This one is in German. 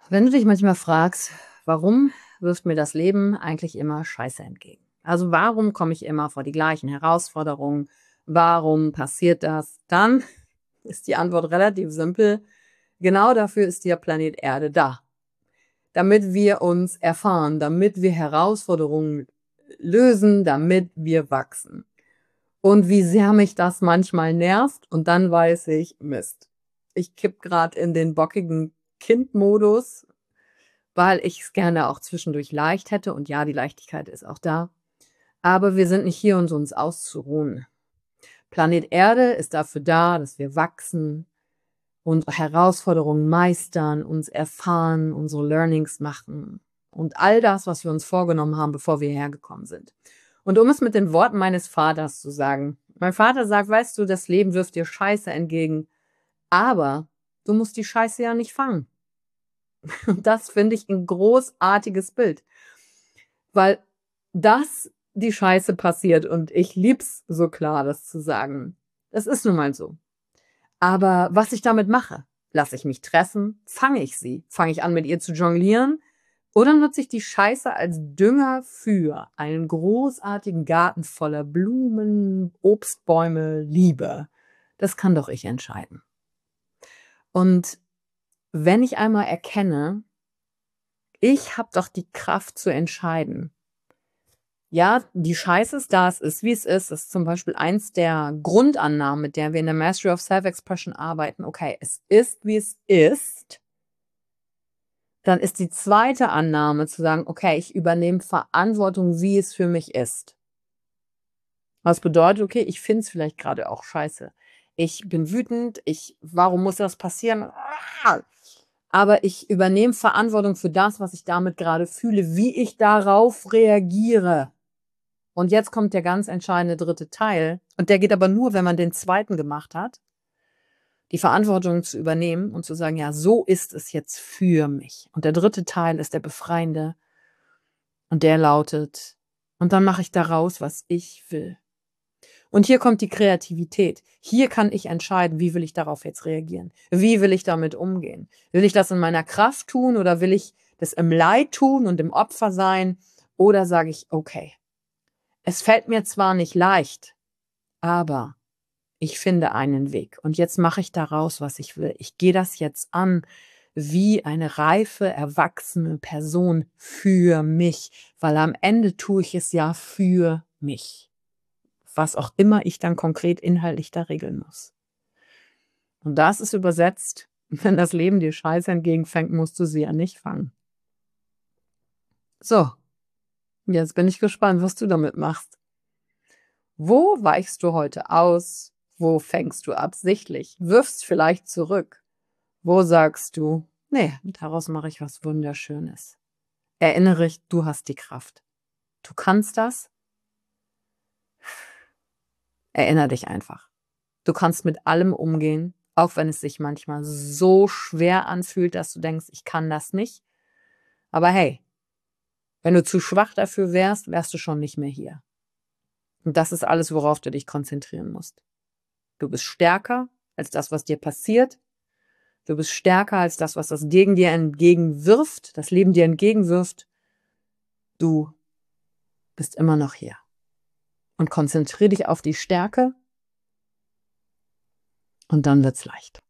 Wenn du dich manchmal fragst, warum wirft mir das Leben eigentlich immer Scheiße entgegen? Also warum komme ich immer vor die gleichen Herausforderungen? Warum passiert das? Dann ist die Antwort relativ simpel. Genau dafür ist der Planet Erde da. Damit wir uns erfahren, damit wir Herausforderungen lösen, damit wir wachsen. Und wie sehr mich das manchmal nervt und dann weiß ich, Mist. Ich kipp gerade in den bockigen Kindmodus, weil ich es gerne auch zwischendurch leicht hätte. Und ja, die Leichtigkeit ist auch da. Aber wir sind nicht hier, um uns auszuruhen. Planet Erde ist dafür da, dass wir wachsen, unsere Herausforderungen meistern, uns erfahren, unsere Learnings machen und all das, was wir uns vorgenommen haben, bevor wir hergekommen sind. Und um es mit den Worten meines Vaters zu sagen, mein Vater sagt, weißt du, das Leben wirft dir Scheiße entgegen, aber du musst die Scheiße ja nicht fangen. Und das finde ich ein großartiges Bild, weil das die Scheiße passiert und ich lieb's so klar, das zu sagen. Das ist nun mal so. Aber was ich damit mache, lasse ich mich treffen, fange ich sie, fange ich an mit ihr zu jonglieren oder nutze ich die Scheiße als Dünger für einen großartigen Garten voller Blumen, Obstbäume, Liebe. Das kann doch ich entscheiden. Und wenn ich einmal erkenne, ich habe doch die Kraft zu entscheiden. Ja, die Scheiße ist da, es ist, wie es ist. Das ist zum Beispiel eins der Grundannahmen, mit der wir in der Mastery of Self-Expression arbeiten. Okay, es ist, wie es ist. Dann ist die zweite Annahme zu sagen, okay, ich übernehme Verantwortung, wie es für mich ist. Was bedeutet, okay, ich finde es vielleicht gerade auch scheiße. Ich bin wütend, warum muss das passieren? Aber ich übernehme Verantwortung für das, was ich damit gerade fühle, wie ich darauf reagiere. Und jetzt kommt der ganz entscheidende dritte Teil. Und der geht aber nur, wenn man den zweiten gemacht hat. Die Verantwortung zu übernehmen und zu sagen, ja, so ist es jetzt für mich. Und der dritte Teil ist der befreiende. Und der lautet, und dann mache ich daraus, was ich will. Und hier kommt die Kreativität. Hier kann ich entscheiden, wie will ich darauf jetzt reagieren? Wie will ich damit umgehen? Will ich das in meiner Kraft tun oder will ich das im Leid tun und im Opfer sein? Oder sage ich, okay, es fällt mir zwar nicht leicht, aber ich finde einen Weg. Und jetzt mache ich daraus, was ich will. Ich gehe das jetzt an wie eine reife, erwachsene Person für mich, weil am Ende tue ich es ja für mich. Was auch immer ich dann konkret inhaltlich da regeln muss. Und das ist übersetzt, wenn das Leben dir Scheiße entgegenfängt, musst du sie ja nicht fangen. So, jetzt bin ich gespannt, was du damit machst. Wo weichst du heute aus? Wo fängst du absichtlich? Wirfst vielleicht zurück? Wo sagst du, nee, daraus mache ich was Wunderschönes? Erinnere dich, du hast die Kraft. Du kannst das. Erinnere dich einfach. Du kannst mit allem umgehen, auch wenn es sich manchmal so schwer anfühlt, dass du denkst, ich kann das nicht. Aber hey, wenn du zu schwach dafür wärst, wärst du schon nicht mehr hier. Und das ist alles, worauf du dich konzentrieren musst. Du bist stärker als das, was dir passiert. Du bist stärker als das, was das Leben dir entgegenwirft. Du bist immer noch hier. Und konzentriere dich auf die Stärke und dann wird's leicht.